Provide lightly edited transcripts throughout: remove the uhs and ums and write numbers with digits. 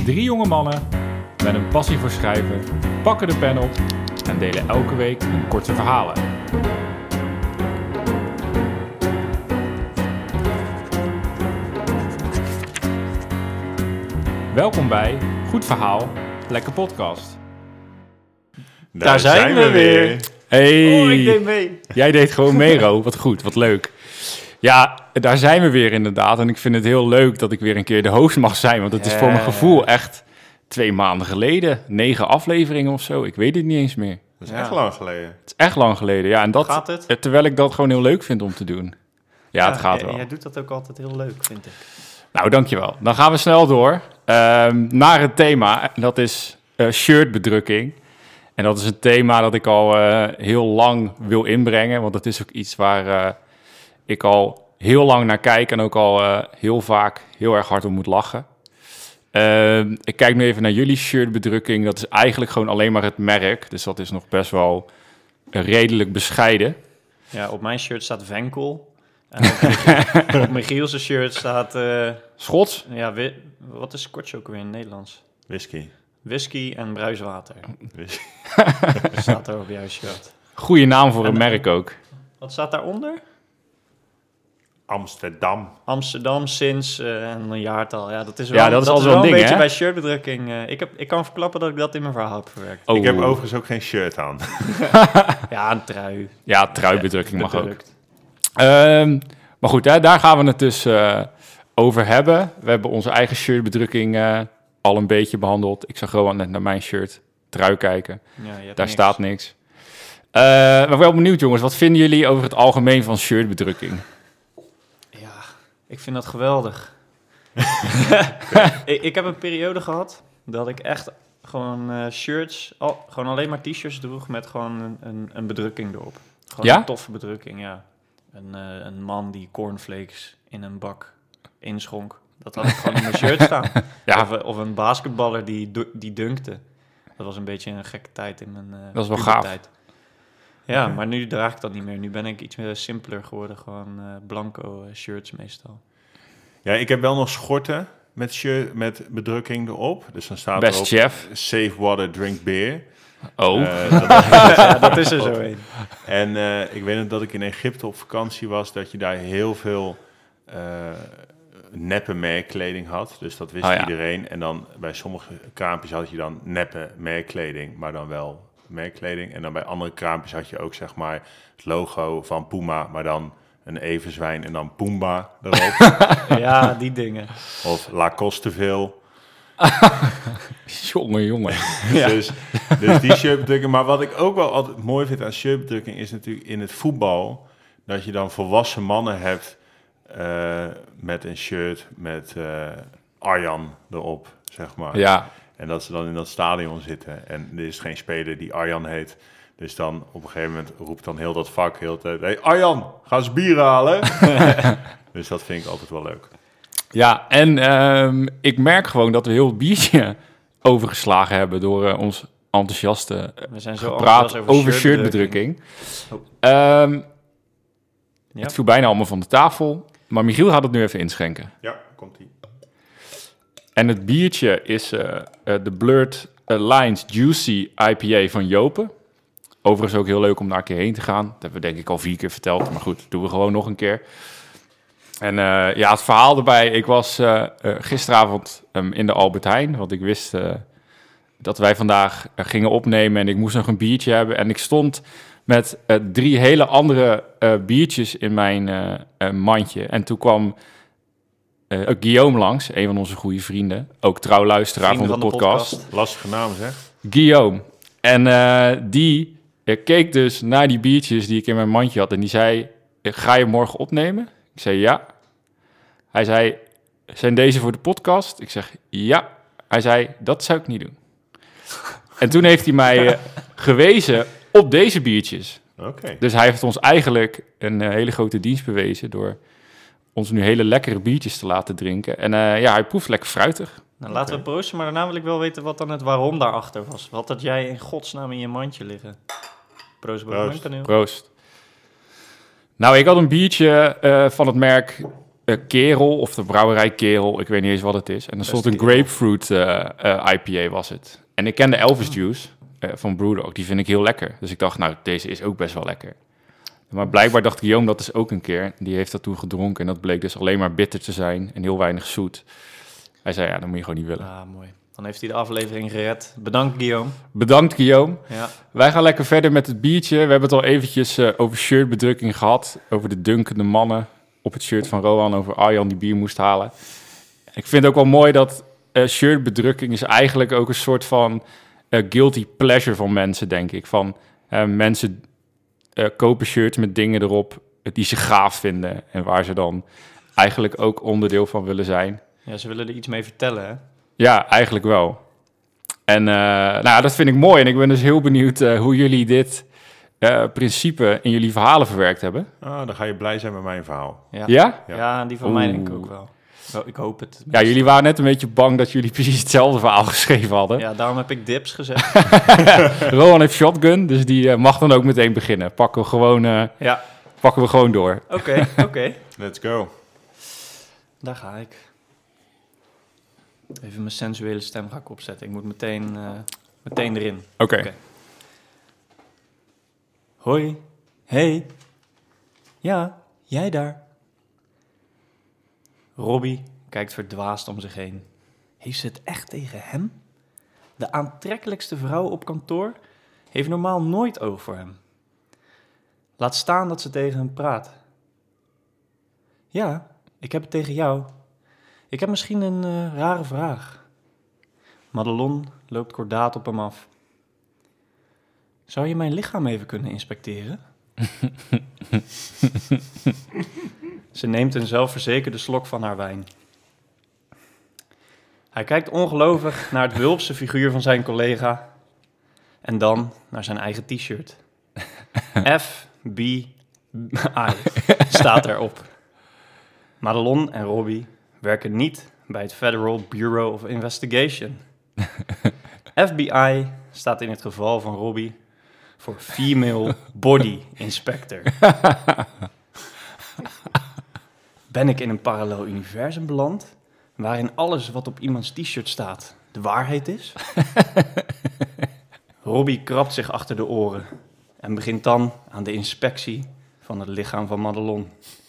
Drie jonge mannen met een passie voor schrijven pakken de pen op en delen elke week een korte verhalen. Welkom bij Goed Verhaal, Lekker Podcast. Daar zijn we weer. Hey, Oh, ik deed mee. Jij deed gewoon mee, Ro. Wat goed, wat leuk. Ja, daar zijn we weer inderdaad. En ik vind het heel leuk dat ik weer een keer de host mag zijn. Want het is voor mijn gevoel echt 2 maanden geleden. 9 afleveringen of zo. Ik weet het niet eens meer. Dat is echt lang geleden. Het is echt lang geleden. Ja, en dat, Gaat het? terwijl ik dat gewoon heel leuk vind om te doen. Ja, het gaat wel. Jij doet dat ook altijd heel leuk, vind ik. Nou, dankjewel. Dan gaan we snel door naar het thema. Dat is shirtbedrukking. En dat is een thema dat ik al heel lang wil inbrengen. Want dat is ook iets waar ik al heel lang naar kijk. En ook al heel vaak heel erg hard om moet lachen. Ik kijk nu even naar jullie shirtbedrukking. Dat is eigenlijk gewoon alleen maar het merk. Dus dat is nog best wel redelijk bescheiden. Ja, op mijn shirt staat Venkel. En op Michiel's shirt staat... Schots? Ja, wat is Scotch ook weer in het Nederlands? Whisky. Whisky en bruiswater. Dat staat er op jouw shirt. Goeie naam voor een merk ook. Wat staat daaronder? Amsterdam. Amsterdam sinds een jaartal. Ja, dat is Ja, dat is al zo'n een ding, beetje hè? bij shirtbedrukking. Ik kan verklappen dat ik dat in mijn verhaal heb verwerkt. Oh. Ik heb overigens ook geen shirt aan. Ja, een trui. Ja, truibedrukking mag ook. Bedrukt. Maar goed, daar gaan we het dus over hebben. We hebben onze eigen shirtbedrukking al een beetje behandeld. Ik zag gewoon net naar mijn shirt, trui kijken. Ja, je hebt Daar niks. staat niks. Maar wel benieuwd, jongens. Wat vinden jullie over het algemeen van shirtbedrukking? Ja, ik vind dat geweldig. Ik heb een periode gehad dat ik echt gewoon shirts, gewoon alleen maar t-shirts droeg met gewoon een bedrukking erop. Gewoon Ja? een toffe bedrukking, ja. Een man die cornflakes in een bak inschonk. Dat had ik gewoon in mijn shirt staan. Ja. Of een basketballer die dunkte. Dat was een beetje een gekke tijd in mijn Dat is wel puberteit. Ja, maar nu draag ik dat niet meer. Nu ben ik iets meer simpeler geworden. Gewoon blanco shirts meestal. Ja, ik heb wel nog schorten met bedrukking erop. Dus dan staat Best erop chef. Save water, drink beer. Oh, Ja, dat is er zo een. En ik weet nog dat ik in Egypte op vakantie was, dat je daar heel veel neppe merkkleding had. Dus dat wist iedereen. En dan bij sommige kraampjes had je dan neppe merkkleding, maar dan wel merkkleding. En dan bij andere kraampjes had je ook zeg maar het logo van Puma, maar dan een everzwijn en dan Pumba erop. Ja, die dingen. Of Lacosteville. jongen. Ja. Dus die shirtbedrukking. Maar wat ik ook wel altijd mooi vind aan shirtbedrukking is natuurlijk in het voetbal dat je dan volwassen mannen hebt met een shirt met Arjan erop, zeg maar. Ja, En dat ze dan in dat stadion zitten en er is geen speler die Arjan heet. Dus dan op een gegeven moment roept dan heel dat vak heel de tijd: hey Arjan, ga eens bier halen. Dus dat vind ik altijd wel leuk. ja, en ik merk gewoon dat we heel het biertje overgeslagen hebben door ons enthousiaste We zijn zo gepraat enthousiast over shirtbedrukking. Ja. Het viel bijna allemaal van de tafel, maar Michiel gaat het nu even inschenken. Ja, komt-ie. En het biertje is de Blurred Lines Juicy IPA van Jopen. Overigens ook heel leuk om daar een keer heen te gaan. Dat hebben we denk ik al 4 keer verteld, maar goed, doen we gewoon nog een keer. En ja, het verhaal erbij. Ik was gisteravond in de Albert Heijn, want ik wist dat wij vandaag gingen opnemen en ik moest nog een biertje hebben. En ik stond met 3 hele andere biertjes in mijn mandje. En toen kwam Guillaume langs, een van onze goede vrienden. Ook trouw luisteraar van de podcast. Lastige naam zeg. Guillaume. En die keek dus naar die biertjes die ik in mijn mandje had. En die zei, ga je morgen opnemen? Ik zei, ja. Hij zei, zijn deze voor de podcast? Ik zeg, ja. Hij zei, dat zou ik niet doen. En toen heeft hij mij gewezen op deze biertjes. Oké. Dus hij heeft ons eigenlijk een hele grote dienst bewezen door ons nu hele lekkere biertjes te laten drinken. En ja, hij proeft lekker fruitig. Nou, laten we proosten, maar daarna wil ik wel weten wat dan het waarom daarachter was. Wat had jij in godsnaam in je mandje liggen? Proost. Proost. Nou, ik had een biertje van het merk Kerel, of de brouwerij Kerel, ik weet niet eens wat het is. En er stond een grapefruit IPA was het. En ik ken de Elvis Juice van Brewdog, die vind ik heel lekker. Dus ik dacht, nou, deze is ook best wel lekker. Maar blijkbaar dacht Guillaume dat is ook een keer. Die heeft dat toen gedronken en dat bleek dus alleen maar bitter te zijn en heel weinig zoet. Hij zei, ja, dat moet je gewoon niet willen. Ah, mooi. Dan heeft hij de aflevering gered. Bedankt, Guillaume. Bedankt, Guillaume. Ja. Wij gaan lekker verder met het biertje. We hebben het al eventjes over shirtbedrukking gehad. Over de dunkende mannen op het shirt van Rohan. Over Arjan die bier moest halen. Ik vind het ook wel mooi dat shirtbedrukking is eigenlijk ook een soort van guilty pleasure van mensen, denk ik. Van mensen kopen shirts met dingen erop die ze gaaf vinden. En waar ze dan eigenlijk ook onderdeel van willen zijn. Ja, ze willen er iets mee vertellen, hè? Ja, eigenlijk wel. En nou, dat vind ik mooi. En ik ben dus heel benieuwd hoe jullie dit principe in jullie verhalen verwerkt hebben. Dan ga je blij zijn met mijn verhaal. Ja? Ja? Ja, die van mij denk ik ook wel. Ik hoop het. Ja, jullie waren net een beetje bang dat jullie precies hetzelfde verhaal geschreven hadden. Ja, daarom heb ik dips gezegd. Rohan heeft shotgun, dus die mag dan ook meteen beginnen. Pakken we gewoon door. Oké. Let's go. Daar ga ik. Even mijn sensuele stem ga ik opzetten. Ik moet meteen erin. Oké. Hoi. Hey. Ja, jij daar. Robbie kijkt verdwaasd om zich heen. Heeft ze het echt tegen hem? De aantrekkelijkste vrouw op kantoor heeft normaal nooit oog voor hem. Laat staan dat ze tegen hem praat. Ja, ik heb het tegen jou. Ik heb misschien een rare vraag. Madelon loopt kordaat op hem af. Zou je mijn lichaam even kunnen inspecteren? Ze neemt een zelfverzekerde slok van haar wijn. Hij kijkt ongelovig naar het wulpse figuur van zijn collega en dan naar zijn eigen t-shirt. FBI staat erop. Madelon en Robbie werken niet bij het Federal Bureau of Investigation. FBI staat in het geval van Robbie voor Female Body Inspector. Ben ik in een parallel universum beland, waarin alles wat op iemands t-shirt staat de waarheid is? Robbie krabt zich achter de oren en begint dan aan de inspectie van het lichaam van Madelon.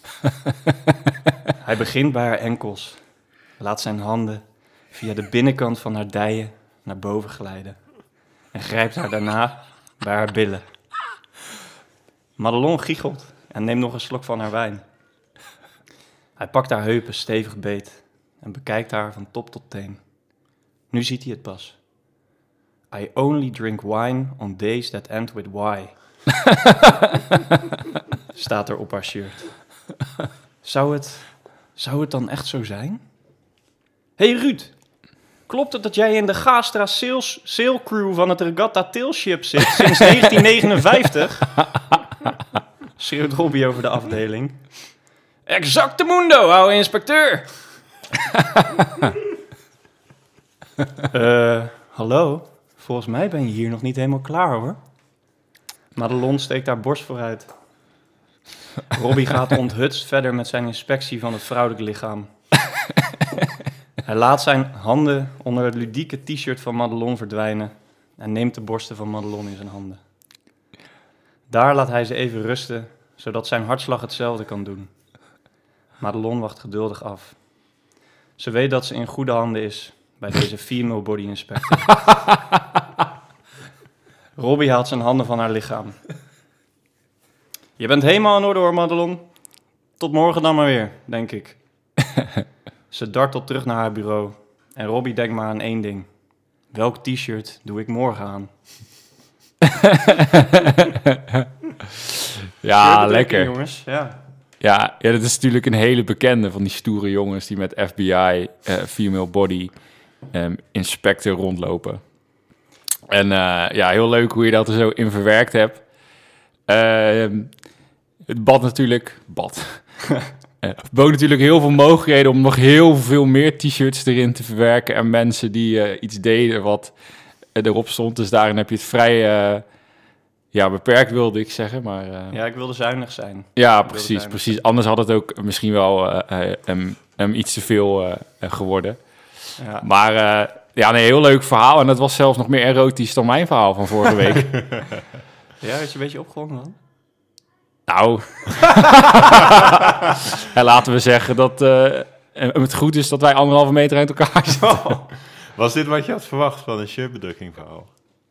Hij begint bij haar enkels, laat zijn handen via de binnenkant van haar dijen naar boven glijden en grijpt haar daarna bij haar billen. Madelon giechelt en neemt nog een slok van haar wijn. Hij pakt haar heupen stevig beet en bekijkt haar van top tot teen. Nu ziet hij het pas. I only drink wine on days that end with Y. Staat er op haar shirt. Zou het dan echt zo zijn? Hey Ruud, klopt het dat jij in de Gastra Sail Crew van het Regatta Tailship zit sinds 1959? Schreeuwt Robbie over de afdeling. Exactamundo, ouwe inspecteur! Hallo? Volgens mij ben je hier nog niet helemaal klaar, hoor. Madelon steekt haar borst vooruit. Robbie gaat onthutst verder met zijn inspectie van het vrouwelijk lichaam. Hij laat zijn handen onder het ludieke t-shirt van Madelon verdwijnen en neemt de borsten van Madelon in zijn handen. Daar laat hij ze even rusten, zodat zijn hartslag hetzelfde kan doen. Madelon wacht geduldig af. Ze weet dat ze in goede handen is bij deze female body inspector. Robbie haalt zijn handen van haar lichaam. Je bent helemaal in orde hoor, Madelon. Tot morgen dan maar weer, denk ik. Ze dartelt terug naar haar bureau. En Robbie denkt maar aan één ding. Welk t-shirt doe ik morgen aan? Ja, lekker. Jongens, ja. Ja, dat is natuurlijk een hele bekende van die stoere jongens die met FBI, Female Body Inspector rondlopen. En ja, heel leuk hoe je dat er zo in verwerkt hebt. Het bood natuurlijk heel veel mogelijkheden om nog heel veel meer t-shirts erin te verwerken en mensen die iets deden wat erop stond. Dus daarin heb je het vrij Ja, beperkt wilde ik zeggen, maar... Ja, ik wilde zuinig zijn. Ja, precies. Anders had het ook misschien wel iets te veel geworden. Ja. Maar heel leuk verhaal. En het was zelfs nog meer erotisch dan mijn verhaal van vorige week. Ja, is je een beetje opgewonden dan? Nou, en laten we zeggen dat het goed is dat wij 1,5 meter uit elkaar zitten. Was dit wat je had verwacht van een shirtbedrukking verhaal?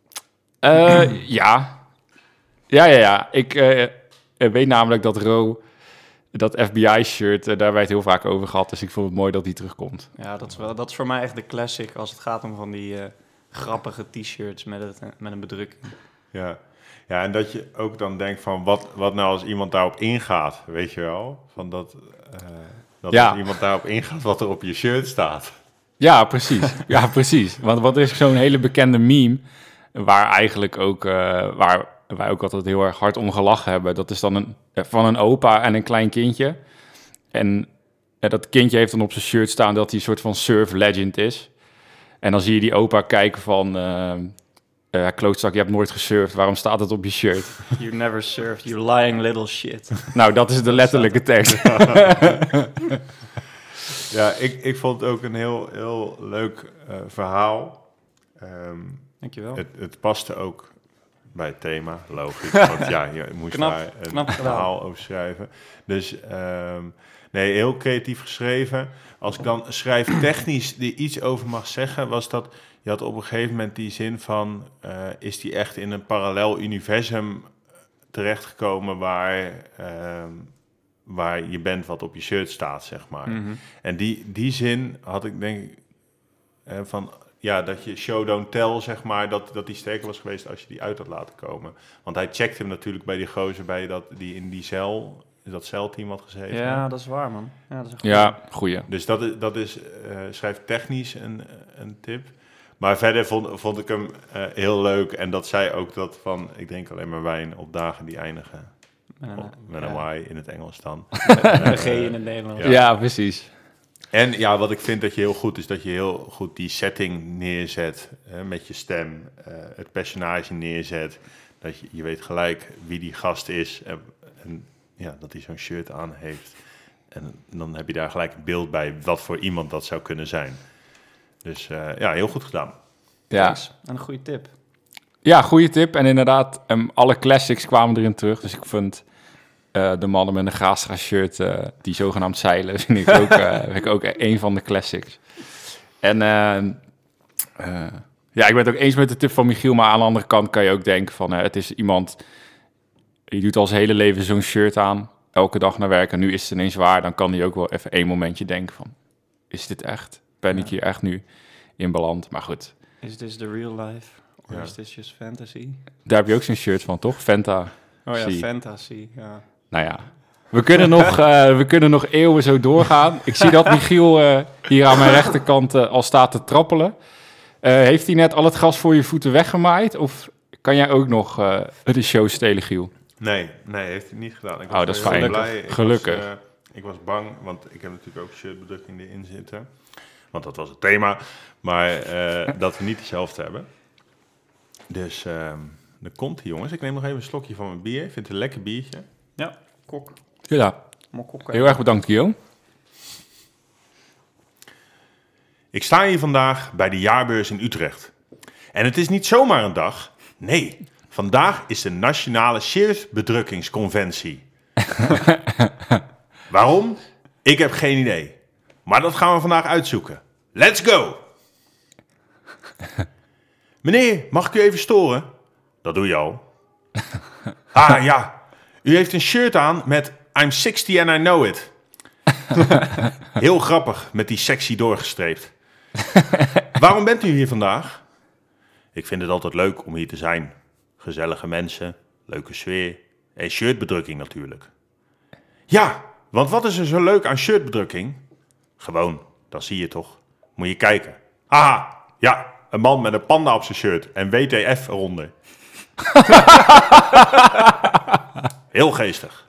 Ja. Ik weet namelijk dat dat FBI-shirt, daar hebben wij het heel vaak over gehad. Dus ik vond het mooi dat die terugkomt. Ja, dat is voor mij echt de classic als het gaat om van die grappige t-shirts met een bedrukking. Ja, en dat je ook dan denkt van, wat nou als iemand daarop ingaat, weet je wel? Van dat als iemand daarop ingaat wat er op je shirt staat. Ja, precies. Want er is zo'n hele bekende meme, waar eigenlijk ook, waar wij ook altijd heel erg hard om gelachen hebben. Dat is dan van een opa en een klein kindje. En dat kindje heeft dan op zijn shirt staan dat hij een soort van surf legend is. En dan zie je die opa kijken van... klootzak, je hebt nooit gesurfd. Waarom staat het op je shirt? You never surfed, you lying little shit. Nou, dat is de letterlijke tekst. Ja, ik vond het ook een heel leuk verhaal. Dankjewel. Het paste ook bij het thema, logisch. Want je moest daar een verhaal over schrijven. Dus heel creatief geschreven. Als ik dan schrijftechnisch er iets over mag zeggen, was dat... Je had op een gegeven moment die zin van... is die echt in een parallel universum terechtgekomen waar je bent wat op je shirt staat, zeg maar. Mm-hmm. En die zin had ik denk ik van... Ja, dat je show don't tell, zeg maar, dat die sterker was geweest als je die uit had laten komen. Want hij checkte hem natuurlijk bij die gozer die in die cel... dat celteam had gezeten. Ja, dat is waar, man. Ja, goeie. Dus dat is schrijftechnisch een tip. Maar verder vond ik hem heel leuk. En dat zei ook dat van... Ik drink alleen maar wijn op dagen die eindigen. Met een Y in het Engels dan. Een G in het Nederlands. Ja, precies. En ja, wat ik vind dat je heel goed is... dat je heel goed die setting neerzet. Met je stem. Het personage neerzet. Dat je weet gelijk wie die gast is. En dat hij zo'n shirt aan heeft. En dan heb je daar gelijk een beeld bij... wat voor iemand dat zou kunnen zijn. Dus heel goed gedaan. Ja. Thanks. En een goede tip. Ja, goede tip. En inderdaad, alle classics kwamen erin terug. Dus ik vind de mannen met een Graastra shirt, die zogenaamd zeilen, vind ik ook een van de classics. En ik ben het ook eens met de tip van Michiel. Maar aan de andere kant kan je ook denken van... het is iemand, die doet al zijn hele leven zo'n shirt aan. Elke dag naar werk en nu is het ineens waar. Dan kan hij ook wel even één momentje denken van... Is dit echt? Ben ik hier echt nu in beland? Maar goed. Is this the real life? Or is this just fantasy? Daar heb je ook zo'n shirt van, toch? Fantasy. Oh ja, fantasy, ja. Nou ja, we kunnen nog eeuwen zo doorgaan. Ik zie dat Michiel hier aan mijn rechterkant al staat te trappelen. Heeft hij net al het gras voor je voeten weggemaaid? Of kan jij ook nog de show stelen, Giel? Nee, heeft hij niet gedaan. Dat is fijn. Blij. Gelukkig. Ik was bang, want ik heb natuurlijk ook shirtbedrukking erin zitten. Want dat was het thema. Maar dat we niet hetzelfde hebben. Dus dan komt hij, jongens. Ik neem nog even een slokje van mijn bier. Ik vind het een lekker biertje. Ja, kok. Ja, heel erg bedankt, Guillaume. Ik sta hier vandaag bij de jaarbeurs in Utrecht. En het is niet zomaar een dag. Nee, vandaag is de Nationale Shirtbedrukkingsconventie. Waarom? Ik heb geen idee. Maar dat gaan we vandaag uitzoeken. Let's go! Meneer, mag ik u even storen? Dat doe je al. Ah ja, u heeft een shirt aan met I'm 60 and I know it. Heel grappig, met die sexy doorgestreept. Waarom bent u hier vandaag? Ik vind het altijd leuk om hier te zijn. Gezellige mensen, leuke sfeer en shirtbedrukking natuurlijk. Ja, want wat is er zo leuk aan shirtbedrukking? Gewoon, dat zie je toch. Moet je kijken. Haha, ja, een man met een panda op zijn shirt en WTF eronder. Heel geestig.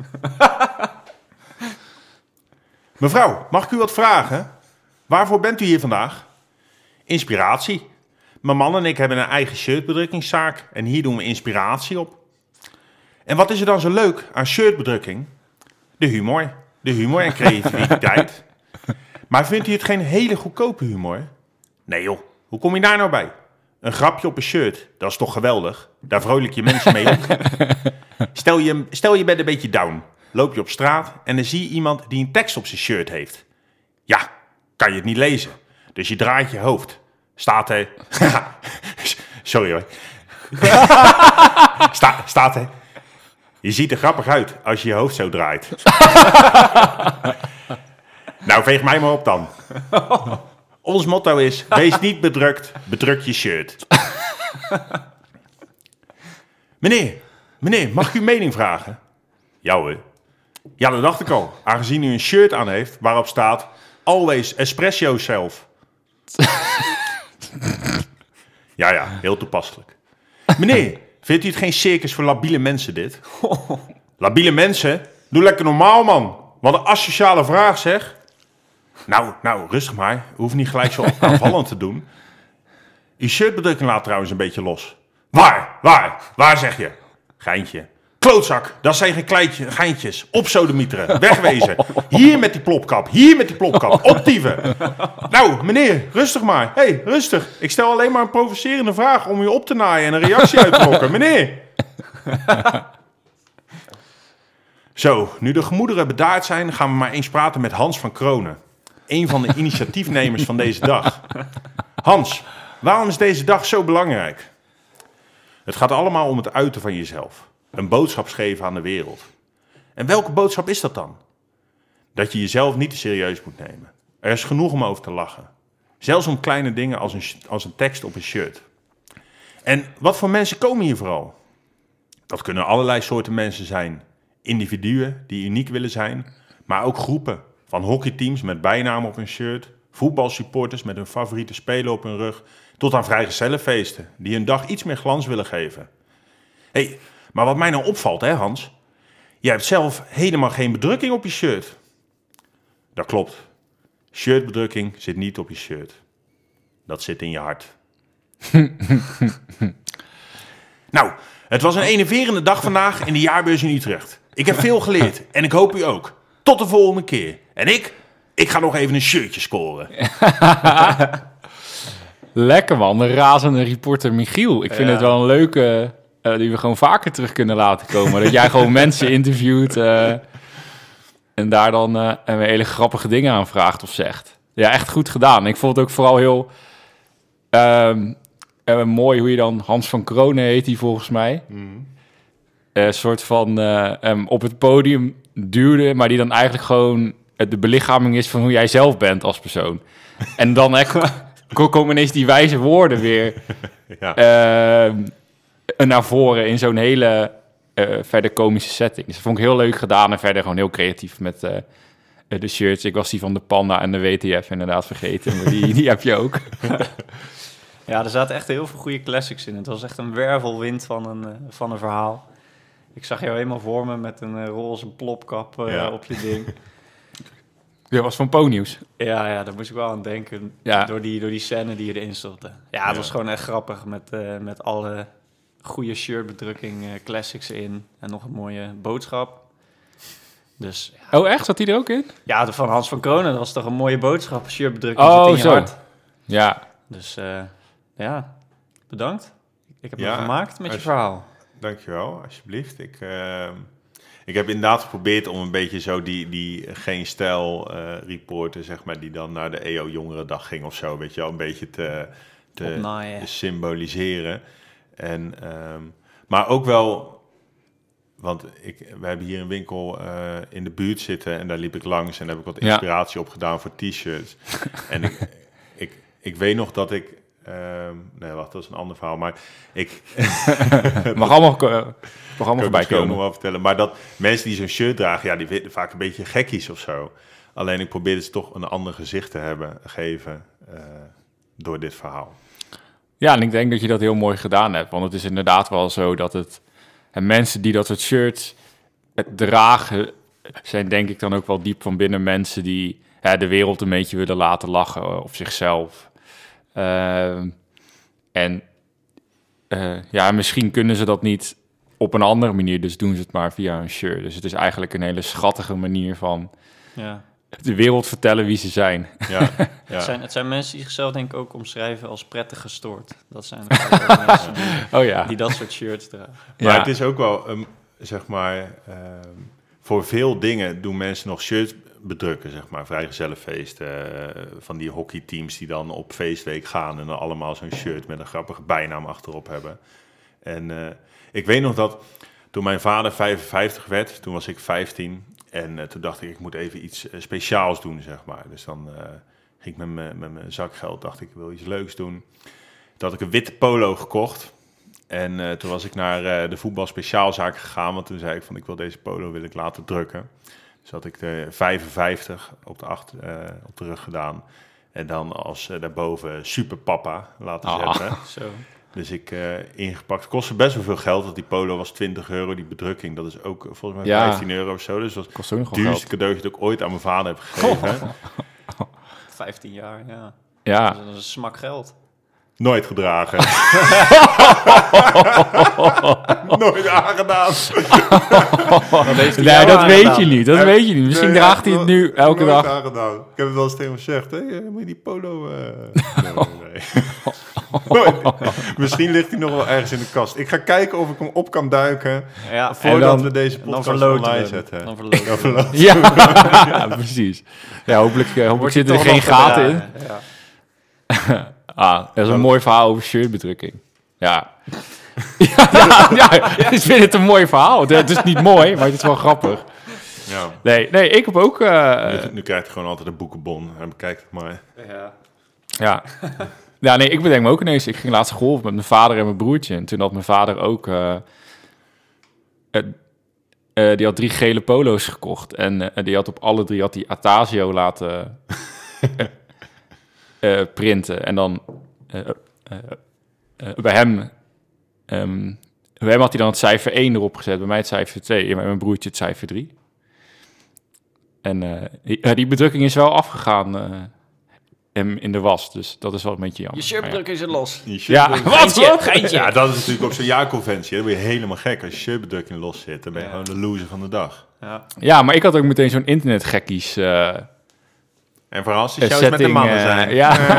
Mevrouw, mag ik u wat vragen? Waarvoor bent u hier vandaag? Inspiratie. Mijn man en ik hebben een eigen shirtbedrukkingszaak en hier doen we inspiratie op. En wat is er dan zo leuk aan shirtbedrukking? De humor. De humor en creativiteit. Maar vindt u het geen hele goedkope humor? Nee joh, hoe kom je daar nou bij? Een grapje op een shirt, dat is toch geweldig? Daar vrolijk je mensen mee op. Stel je bent een beetje down. Loop je op straat en dan zie je iemand die een tekst op zijn shirt heeft. Ja, kan je het niet lezen. Dus je draait je hoofd. Staat er... Sorry hoor. Staat er... Je ziet er grappig uit als je je hoofd zo draait. Nou, veeg mij maar op dan. Ons motto is, wees niet bedrukt, bedruk je shirt. Meneer, mag ik uw mening vragen? Ja hoor. Ja, dat dacht ik al. Aangezien u een shirt aan heeft waarop staat, always express yourself. Ja, heel toepasselijk. Meneer, vindt u het geen circus voor labiele mensen dit? Labiele mensen? Doe lekker normaal, man. Wat een asociale vraag, zeg. Nou, rustig maar. U hoeft niet gelijk zo aanvallend te doen. Uw shirtbedrukking laat trouwens een beetje los. Waar zeg je? Geintje. Klootzak, dat zijn geen geintjes. Opsodemieteren, wegwezen. Hier met die plopkap. Optieven. Nou, meneer, rustig maar. Hé, rustig. Ik stel alleen maar een provocerende vraag om u op te naaien en een reactie uit te lokken. Meneer. Zo, nu de gemoederen bedaard zijn, gaan we maar eens praten met Hans van Kronen. Een van de initiatiefnemers van deze dag. Hans, waarom is deze dag zo belangrijk? Het gaat allemaal om het uiten van jezelf. Een boodschap geven aan de wereld. En welke boodschap is dat dan? Dat je jezelf niet te serieus moet nemen. Er is genoeg om over te lachen. Zelfs om kleine dingen als een tekst op een shirt. En wat voor mensen komen hier vooral? Dat kunnen allerlei soorten mensen zijn. Individuen die uniek willen zijn, maar ook groepen. Van hockeyteams met bijnamen op hun shirt, voetbalsupporters met hun favoriete speler op hun rug, tot aan vrijgezellenfeesten die hun dag iets meer glans willen geven. Hé, maar wat mij nou opvalt, hè Hans? Jij hebt zelf helemaal geen bedrukking op je shirt. Dat klopt. Shirtbedrukking zit niet op je shirt. Dat zit in je hart. Nou, het was een enerverende dag vandaag in de jaarbeurs in Utrecht. Ik heb veel geleerd en ik hoop u ook. Tot de volgende keer. En ik ga nog even een shirtje scoren. Lekker man, de razende reporter Michiel. Ik vind het wel een leuke die we gewoon vaker terug kunnen laten komen. Dat jij gewoon mensen interviewt en daar dan hele grappige dingen aan vraagt of zegt. Ja, echt goed gedaan. Ik vond het ook vooral heel mooi hoe je dan... Hans van Kronen heet hij volgens mij. Een soort van op het podium duwde, maar die dan eigenlijk gewoon de belichaming is van hoe jij zelf bent als persoon. En dan komen ineens die wijze woorden weer naar voren in zo'n hele verder komische setting. Dus dat vond ik heel leuk gedaan en verder gewoon heel creatief met de shirts. Ik was die van de Panda en de WTF inderdaad vergeten, maar die heb je ook. Ja, er zaten echt heel veel goede classics in. Het was echt een wervelwind van een verhaal. Ik zag jou helemaal voor me met een roze plopkap op je ding. Dat was van Po-nieuws. Ja, daar moest ik wel aan denken. Ja. Door die scène die erin stond. Ja, het was gewoon echt grappig met alle goede shirtbedrukking classics in. En nog een mooie boodschap. Dus, ja. Oh, echt? Zat die er ook in? Ja, van Hans van Kronen. Dat was toch een mooie boodschap. Shirtbedrukking zit in je hart. Ja. Dus bedankt. Ik heb het gemaakt met je verhaal. Dankjewel, alsjeblieft. Ik heb inderdaad geprobeerd om een beetje zo die geen stijl reporter, zeg maar, die dan naar de EO Jongerendag ging of zo, weet je wel, een beetje te symboliseren. En, maar ook wel, want we hebben hier een winkel in de buurt zitten en daar liep ik langs en daar heb ik wat inspiratie op gedaan voor t-shirts. En ik weet nog dat ik... nee, wacht, dat is een ander verhaal. Maar ik... mag allemaal voorbij komen. Nog wel vertellen. Maar dat mensen die zo'n shirt dragen, ja, die vinden vaak een beetje gekkies of zo. Alleen ik probeerde ze toch een ander gezicht te geven door dit verhaal. Ja, en ik denk dat je dat heel mooi gedaan hebt. Want het is inderdaad wel zo dat mensen die dat soort shirts dragen, zijn denk ik dan ook wel diep van binnen mensen die de wereld een beetje willen laten lachen of zichzelf. Misschien kunnen ze dat niet op een andere manier, dus doen ze het maar via een shirt. Dus het is eigenlijk een hele schattige manier van de wereld vertellen wie ze zijn. Ja. Het zijn mensen die zichzelf denk ik ook omschrijven als prettig gestoord. Dat zijn mensen die dat soort shirts dragen. Maar het is ook wel, zeg maar, voor veel dingen doen mensen nog shirts bedrukken, zeg maar. Vrijgezellenfeesten, van die hockeyteams die dan op feestweek gaan en dan allemaal zo'n shirt met een grappige bijnaam achterop hebben. En ik weet nog dat toen mijn vader 55 werd, toen was ik 15 en toen dacht ik moet even iets speciaals doen, zeg maar. Dus dan ging ik met mijn zakgeld, dacht ik wil iets leuks doen. Toen had ik een witte polo gekocht. En toen was ik naar de voetbalspeciaalzaak gegaan, want toen zei ik van ik wil deze polo wil ik laten drukken. Dus had ik de 55 op de rug gedaan. En dan als daarboven superpapa laten zetten. Zo. Dus ik ingepakt. Het kostte best wel veel geld, want die polo was €20. Die bedrukking, dat is ook volgens mij €15 of zo. Dus dat was het duurste cadeautje dat ik ooit aan mijn vader heb gegeven. 15 jaar, Ja. Dat is een smak geld. Nooit gedragen. Nooit aangedaan. Nee, dat weet je niet. Dat weet je niet. Misschien draagt hij het nu elke dag. Aangedaan. Ik heb het wel eens tegen hem gezegd. Moet je die polo... Nee. Misschien ligt hij nog wel ergens in de kast. Ik ga kijken of ik hem op kan duiken. Ja, voordat we deze podcast online zetten. Dan verloten. Ja, precies. Ja, hopelijk zitten er geen gaten in. Ja. Dat is een mooi verhaal over shirtbedrukking. Ja. Ik vind het een mooi verhaal. Het is niet mooi, maar het is wel grappig. Ja. Nee, ik heb ook... Nu krijgt hij gewoon altijd een boekenbon. En bekijkt het maar. Ja, nee, ik bedenk me ook ineens. Ik ging laatst golven met mijn vader en mijn broertje. En toen had mijn vader ook... die had 3 gele polo's gekocht. En die had op alle 3 die Atasio laten... printen. En dan bij hem had hij dan het cijfer 1 erop gezet. Bij mij het cijfer 2. En bij mijn broertje het cijfer 3. En die bedrukking is wel afgegaan in de was. Dus dat is wel een beetje jammer. Je shirtbedrukking is los. Geintje. Ja, dat is natuurlijk op zo'n jaarconventie. Dan ben je helemaal gek als je shirtbedrukking los zit. Dan ben je gewoon de loser van de dag. Ja, maar ik had ook meteen zo'n internetgekkies... En vooral als die shows met de mannen zijn.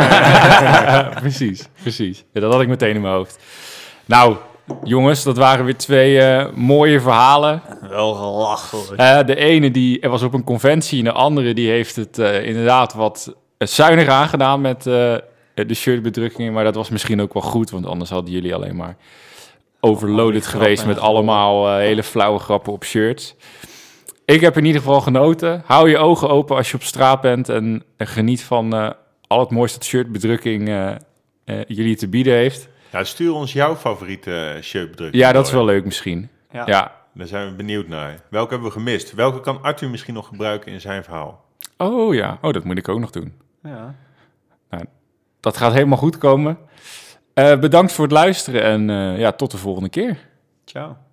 Precies. Ja, dat had ik meteen in mijn hoofd. Nou, jongens, dat waren weer 2 mooie verhalen. Wel gelachelijk. De ene die was op een conventie en de andere die heeft het inderdaad wat zuinig aangedaan met de shirtbedrukkingen. Maar dat was misschien ook wel goed, want anders hadden jullie alleen maar overloaded geweest met allemaal hele flauwe grappen op shirts. Ik heb in ieder geval genoten. Hou je ogen open als je op straat bent en geniet van al het mooiste dat shirtbedrukking jullie te bieden heeft. Ja, stuur ons jouw favoriete shirtbedrukking. Ja, dat is wel leuk misschien. Ja. Daar zijn we benieuwd naar. Welke hebben we gemist? Welke kan Arthur misschien nog gebruiken in zijn verhaal? Oh ja, dat moet ik ook nog doen. Ja. Nou, dat gaat helemaal goed komen. Bedankt voor het luisteren en tot de volgende keer. Ciao.